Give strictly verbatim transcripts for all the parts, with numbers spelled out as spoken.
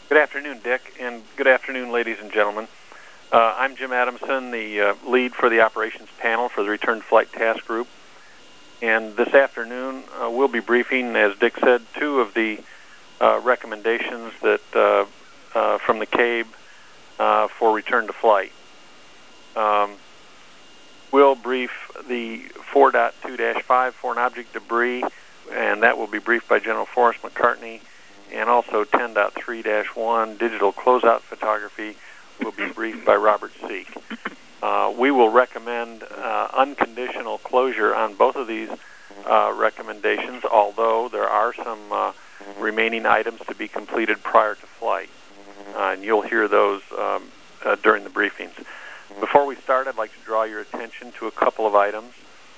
Good afternoon, Dick, and good afternoon, ladies and gentlemen. Uh, I'm Jim Adamson, the uh, lead for the operations panel for the Return to Flight Task Group. And this afternoon, uh, we'll be briefing, as Dick said, two of the uh, recommendations that uh, uh, from the C A B uh, for return to flight. Um, we'll brief the four point two dash five foreign object debris, and that will be briefed by General Forrest McCartney. And also ten point three dash one digital closeout photography will be briefed by Robert Seek. Uh, we will recommend uh, unconditional closure on both of these uh, recommendations, although there are some uh, remaining items to be completed prior to flight. Uh, and you'll hear those um, uh, during the briefings. Before we start, I'd like to draw your attention to a couple of items.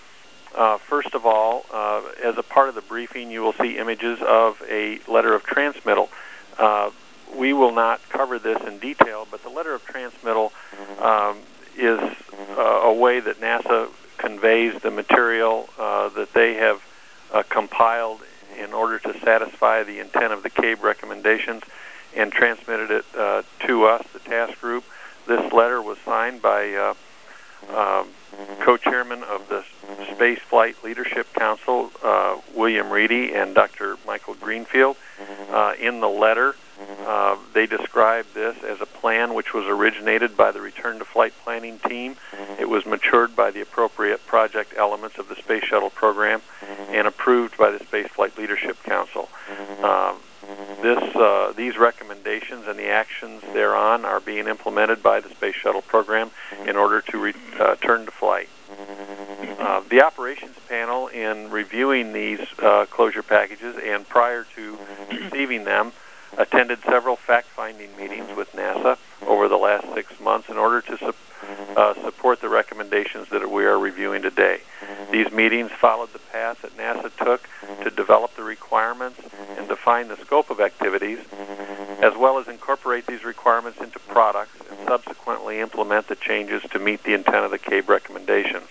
Uh, first of all, uh, as a part of the briefing, you will see images of a letter of transmittal. Uh, we will not cover this in detail, but the letter of transmittal um, is uh, a way that NASA conveys the material uh, that they have uh, compiled in order to satisfy the intent of the C A B recommendations and transmitted it uh, to us, the task group. This letter was signed by uh, um, co-chairman of the Space Flight Leadership Council, uh, William Reedy, and Doctor Michael Greenfield. Uh, in the letter, uh, they described this as a plan which was originated by the Return to Flight planning team. It was matured by the appropriate project elements of the Space Shuttle program and approved by the Space Flight Leadership Council. Um, this, uh, these recommendations and the actions thereon are being implemented by the Space Shuttle program in order to re uh, return to flight. Uh, the operations panel, in reviewing these uh, closure packages and prior to receiving them, attended several fact-finding meetings with NASA over the last six months in order to su uh, support the recommendations that we are reviewing today. These meetings followed the path that NASA took to develop the requirements and define the scope of activities, as well as incorporate these requirements into products and subsequently implement the changes to meet the intent of the C A B recommendations.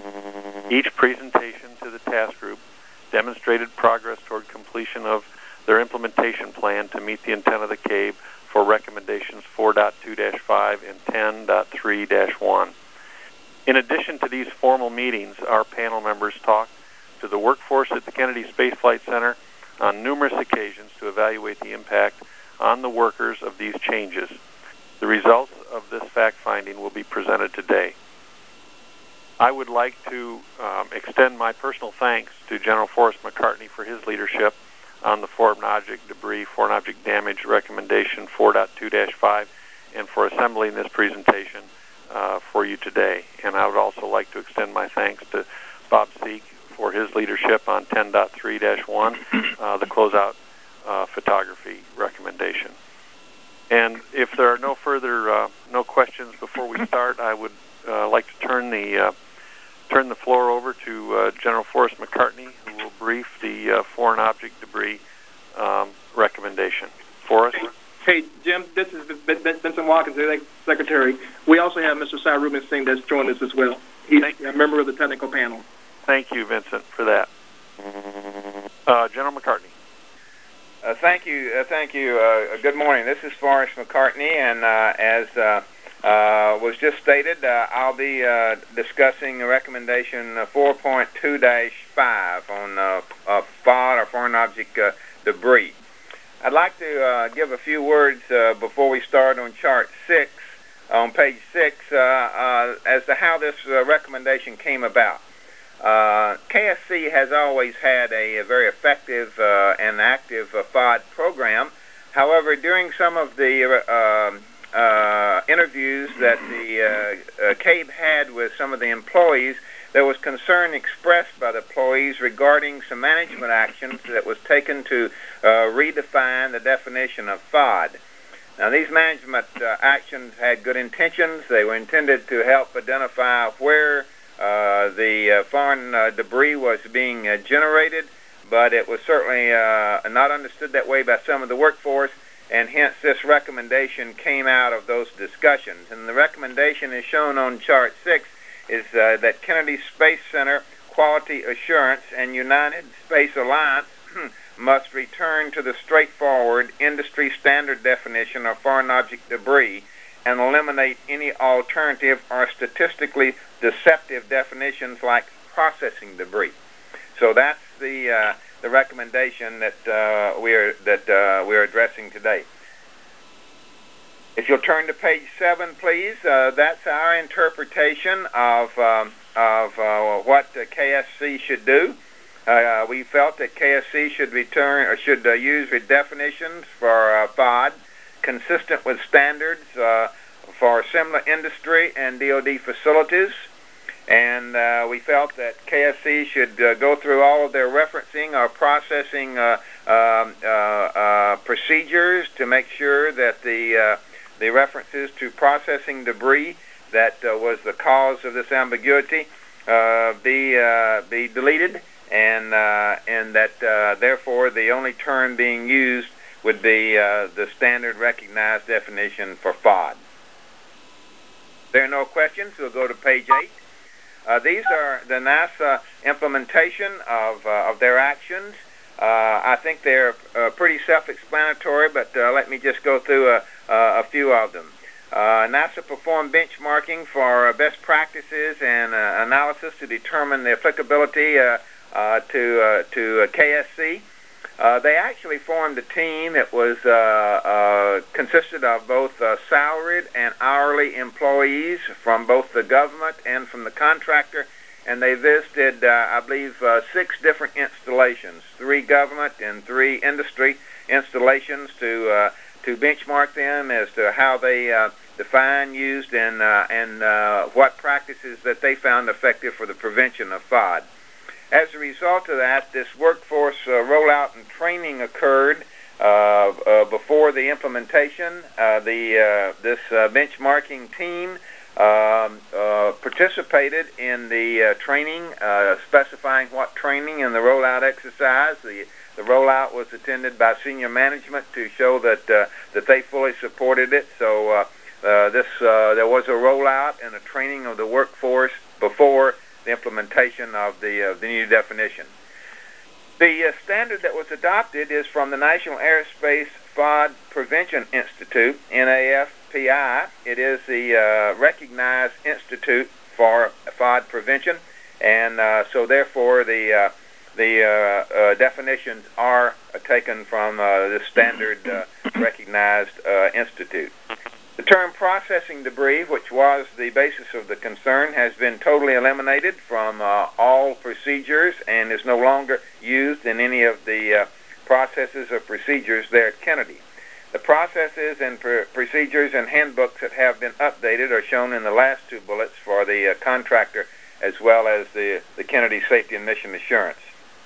Each presentation to the task group demonstrated progress toward completion of their implementation plan to meet the intent of the C A B for recommendations four point two dash five and ten point three dash one. In addition to these formal meetings, our panel members talked to the workforce at the Kennedy Space Flight Center on numerous occasions to evaluate the impact on the workers of these changes. The results of this fact-finding will be presented today. I would like to um, extend my personal thanks to General Forrest McCartney for his leadership on the foreign object debris, foreign object damage recommendation four point two dash five, and for assembling this presentation uh, for you today. And I would also like to extend my thanks to Bob Seek for his leadership on ten point three dash one, uh, the closeout uh, photography recommendation. And if there are no further uh, no questions before we start, I would uh, like to turn the uh, turn the floor over to uh, General Forrest McCartney, who will brief the uh, foreign object debris um, recommendation. Forrest? Hey, Jim, this is Vincent Watkins, the Secretary. We also have Mister Sai Rubin Singh that's joined us as well. He's a member of the technical panel. Thank you, Vincent, for that. Uh, General McCartney. Uh, thank you. Uh, thank you. Uh, good morning. This is Forrest McCartney, and uh, as uh, uh, was just stated, uh, I'll be uh, discussing recommendation four point two dash five on uh, uh, F O D, or foreign object uh, debris. I'd like to uh, give a few words uh, before we start on chart six, on page six, uh, uh, as to how this uh, recommendation came about. Uh, K S C has always had a, a very effective uh, and active uh, F O D program. However, during some of the uh, uh, interviews that the uh, uh, C A B had with some of the employees, there was concern expressed by the employees regarding some management actions that was taken to uh, redefine the definition of F O D. Now, these management uh, actions had good intentions. They were intended to help identify where Uh, the uh, foreign uh, debris was being uh, generated, but it was certainly uh, not understood that way by some of the workforce, and hence this recommendation came out of those discussions. And the recommendation is shown on chart six, is uh, that Kennedy Space Center Quality Assurance and United Space Alliance must return to the straightforward industry standard definition of foreign object debris and eliminate any alternative or statistically deceptive definitions like processing debris. So that's the uh, the recommendation that uh, we're that uh, we're addressing today. If you'll turn to page seven, please, uh, that's our interpretation of um, of uh, what uh, K S C should do. Uh, we felt that K S C should return or should uh, use definitions for uh, F O D consistent with standards uh, for similar industry and D O D facilities. And uh, we felt that K S C should uh, go through all of their referencing or processing uh, uh, uh, uh, procedures to make sure that the uh, the references to processing debris that uh, was the cause of this ambiguity uh, be uh, be deleted, and uh, and that uh, therefore the only term being used would be uh, the standard recognized definition for F O D. If there are no questions, we'll go to page eight. Uh, these are the NASA implementation of, uh, of their actions. Uh, I think they're uh, pretty self-explanatory, but uh, let me just go through a, uh, a few of them. Uh, NASA performed benchmarking for uh, best practices and uh, analysis to determine the applicability uh, uh, to, uh, to uh, K S C. Uh, they actually formed a team that was uh, uh, consisted of both uh, salaried and hourly employees from both the government and from the contractor, and they visited, uh, I believe, uh, six different installations, three government and three industry installations to uh, to benchmark them as to how they uh, define, used, and uh, and uh, what practices that they found effective for the prevention of F O D. As a result of that, this workforce uh, rollout and training occurred uh, uh, before the implementation. Uh, the uh, this uh, benchmarking team um, uh, participated in the uh, training, uh, specifying what training and the rollout exercise. The the rollout was attended by senior management to show that uh, that they fully supported it. So uh, uh, this uh, there was a rollout and a training of the workforce before the implementation of the, uh, the new definition. The uh, standard that was adopted is from the National Aerospace F O D Prevention Institute, N A F P I. It is the uh, recognized institute for F O D prevention, and uh, so therefore the uh, the uh, uh, definitions are uh, taken from uh, the standard uh, recognized uh, institute. The term processing debris, which was the basis of the concern, has been totally eliminated from uh, all procedures and is no longer used in any of the uh, processes or procedures there at Kennedy. The processes and pr procedures and handbooks that have been updated are shown in the last two bullets for the uh, contractor as well as the, the Kennedy Safety and Mission Assurance.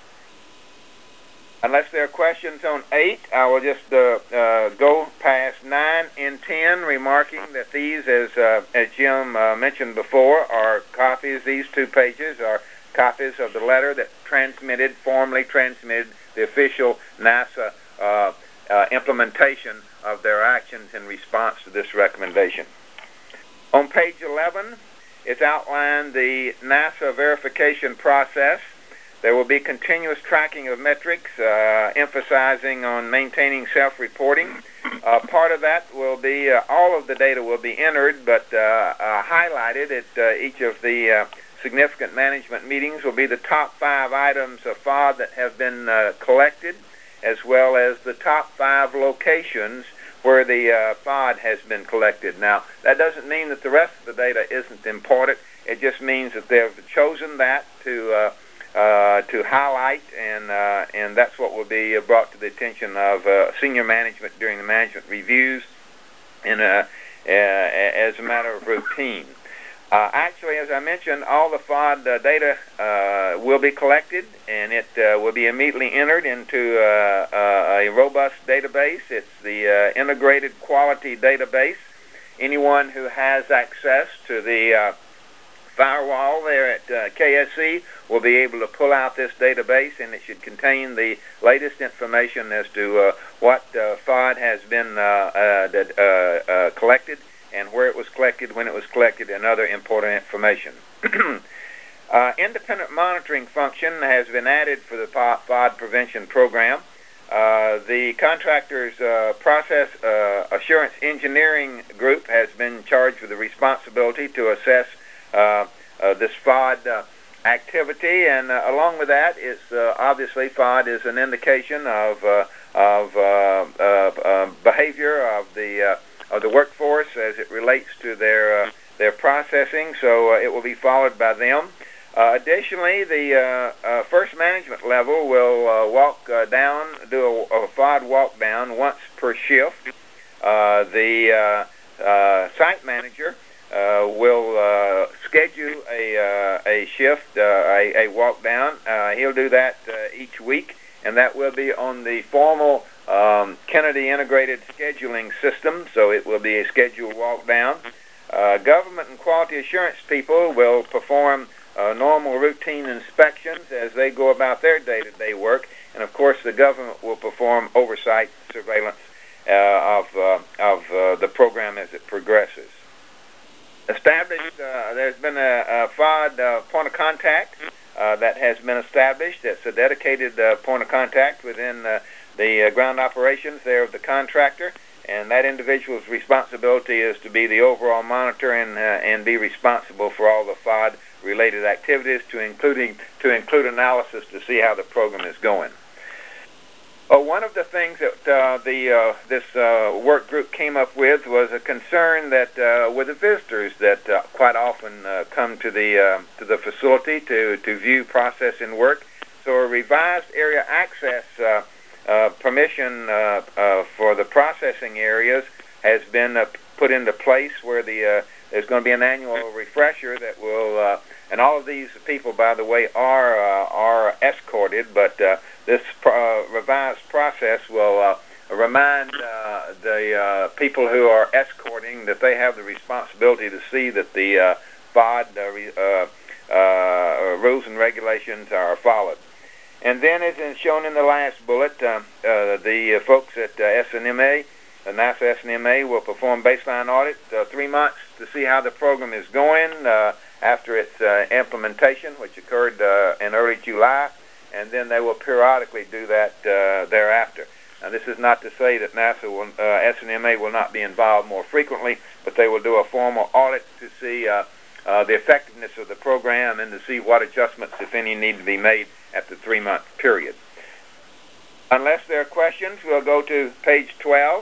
Unless there are questions on eight, I will just uh, uh, go past nine and ten, remarking that these, as uh, as Jim uh, mentioned before, are copies. These two pages are copies of the letter that transmitted, formally transmitted, the official NASA uh, uh, implementation of their actions in response to this recommendation. On page eleven, it's outlined the NASA verification process. There will be continuous tracking of metrics, uh, emphasizing on maintaining self-reporting. Uh, part of that will be, uh, all of the data will be entered, but uh, uh, highlighted at uh, each of the uh, significant management meetings will be the top five items of F O D that have been uh, collected, as well as the top five locations where the uh, F O D has been collected. Now, that doesn't mean that the rest of the data isn't important. It just means that they've chosen that to uh, Uh, to highlight, and uh, and that's what will be uh, brought to the attention of uh, senior management during the management reviews, and uh, uh, as a matter of routine. Uh, actually, as I mentioned, all the F O D uh, data uh, will be collected, and it uh, will be immediately entered into uh, uh, a robust database. It's the uh, integrated quality database. Anyone who has access to the uh, firewall there at uh, K S C will be able to pull out this database, and it should contain the latest information as to uh, what uh, F O D has been uh, uh, uh, uh, collected and where it was collected, when it was collected, and other important information. uh, independent monitoring function has been added for the F O D prevention program. Uh, the contractor's uh, process uh, assurance engineering group has been charged with the responsibility to assess uh, uh, this F O D uh, activity, and uh, along with that, it's uh, obviously F O D is an indication of uh, of uh, uh, uh, behavior of the uh, of the workforce as it relates to their uh, their processing. So uh, it will be followed by them. Uh, additionally, the uh, uh, first management level will uh, walk uh, down, do a, a F O D walk down once per shift. Uh, the uh, uh, site manager uh, will uh, schedule a uh, a shift, uh, a, a walk down. Uh, he'll do that uh, each week, and that will be on the formal um, Kennedy Integrated Scheduling System. So it will be a scheduled walk down. Uh, government and quality assurance people will perform Uh, normal routine inspections as they go about their day-to-day work, and of course the government will perform oversight surveillance uh, of uh, of uh, the program as it progresses. Established, uh, there's been a, a F O D uh, point of contact uh, that has been established. It's a dedicated uh, point of contact within uh, the uh, ground operations there of the contractor, and that individual's responsibility is to be the overall monitor and uh, and be responsible for all the F O D related activities, to including to include analysis to see how the program is going. Oh, one of the things that uh, the uh, this uh, work group came up with was a concern that uh, with the visitors that uh, quite often uh, come to the uh, to the facility to to view, process, and work. So a revised area access uh, uh, permission uh, uh, for the processing areas has been uh, put into place, where the uh, there's going to be an annual refresher that will, uh, and all of these people, by the way, are uh, are escorted, but uh, this pro uh, revised process will uh, remind uh, the uh, people who are escorting that they have the responsibility to see that the uh, F O D uh, uh, uh, rules and regulations are followed. And then, as is shown in the last bullet, uh, uh, the uh, folks at uh, S N M A, the NASA S N M A, will perform baseline audit uh, three months to see how the program is going uh, after its uh, implementation, which occurred uh, in early July, and then they will periodically do that uh, thereafter. Now, this is not to say that NASA will, uh, S N M A will not be involved more frequently, but they will do a formal audit to see uh, uh, the effectiveness of the program and to see what adjustments, if any, need to be made at the three-month period. Unless there are questions, we'll go to page twelve.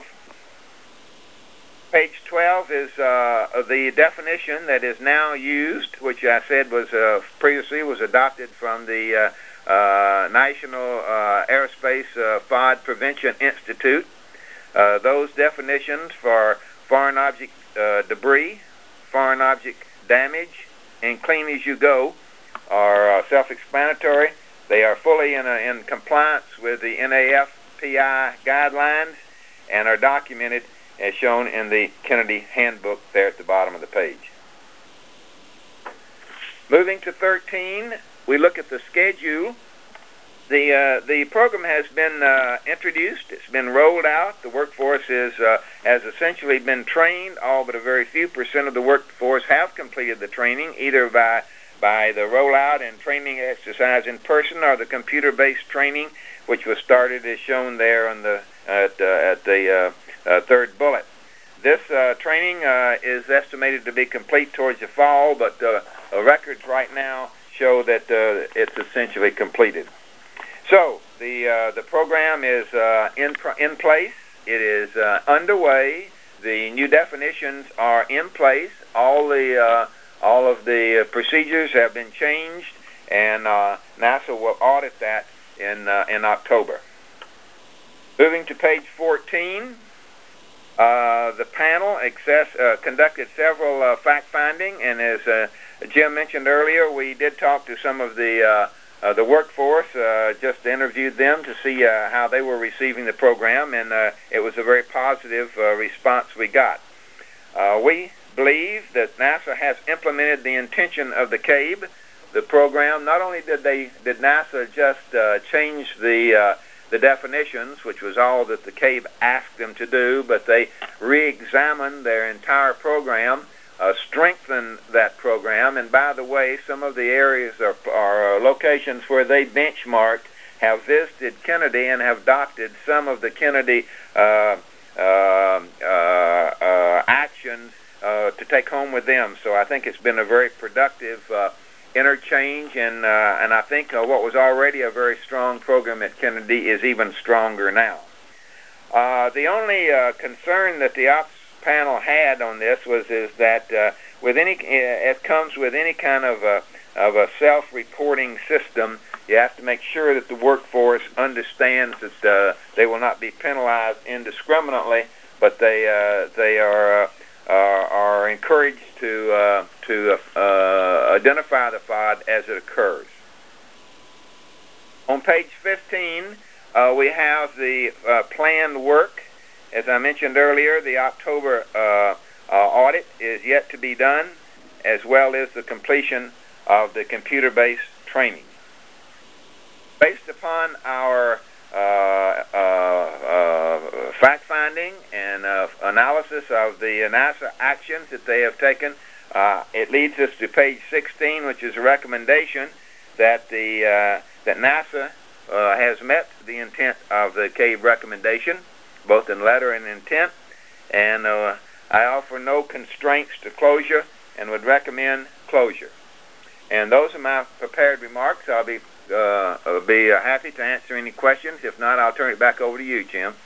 Page twelve is uh, the definition that is now used, which I said was uh, previously was adopted from the uh, uh, National uh, Aerospace uh, F O D Prevention Institute. Uh, those definitions for foreign object uh, debris, foreign object damage, and clean as you go are uh, self-explanatory. They are fully in, a, in compliance with the N A F P I guidelines and are documented as shown in the Kennedy Handbook there at the bottom of the page. Moving to thirteen, we look at the schedule. The uh, the program has been uh, introduced. It's been rolled out. The workforce is uh, has essentially been trained. All but a very few percent of the workforce have completed the training, either by by the rollout and training exercise in person or the computer-based training, which was started as shown there on the at uh, at the uh, Uh, third bullet. This uh, training uh, is estimated to be complete towards the fall, but uh, uh, records right now show that uh, it's essentially completed. So the uh, the program is uh, in in place. It is uh, underway. The new definitions are in place. All the uh, all of the uh, procedures have been changed, and uh, NASA will audit that in uh, in October. Moving to page fourteen. Uh, the panel access, uh, conducted several uh, fact-finding, and as uh, Jim mentioned earlier, we did talk to some of the uh, uh, the workforce, uh, just interviewed them to see uh, how they were receiving the program, and uh, it was a very positive uh, response we got. Uh, we believe that NASA has implemented the intention of the C A B E, the program. Not only did they did NASA just uh, change the uh, the definitions, which was all that the C A B E asked them to do, but they re-examined their entire program, uh, strengthened that program, and by the way, some of the areas are, are uh, locations where they benchmarked have visited Kennedy and have adopted some of the Kennedy uh, uh, uh, uh, actions uh, to take home with them. So I think it's been a very productive uh, interchange, and uh, and I think uh, what was already a very strong program at Kennedy is even stronger now. Uh, the only uh, concern that the ops panel had on this was is that uh, with any uh, it comes with any kind of a of a self-reporting system, you have to make sure that the workforce understands that uh, they will not be penalized indiscriminately, but they uh, they are uh, are, are encouraged to uh, to uh, identify the fraud as it occurs. On page fifteen, uh, we have the uh, planned work. As I mentioned earlier, the October uh, uh, audit is yet to be done, as well as the completion of the computer-based training. Based upon our uh, uh, uh, fact-finding and uh, analysis of the NASA actions that they have taken, uh, it leads us to page sixteen, which is a recommendation that the uh, that NASA uh, has met the intent of the CAVE recommendation, both in letter and intent, and uh, I offer no constraints to closure and would recommend closure. And those are my prepared remarks. I'll be uh, be uh, happy to answer any questions. If not, I'll turn it back over to you, Jim.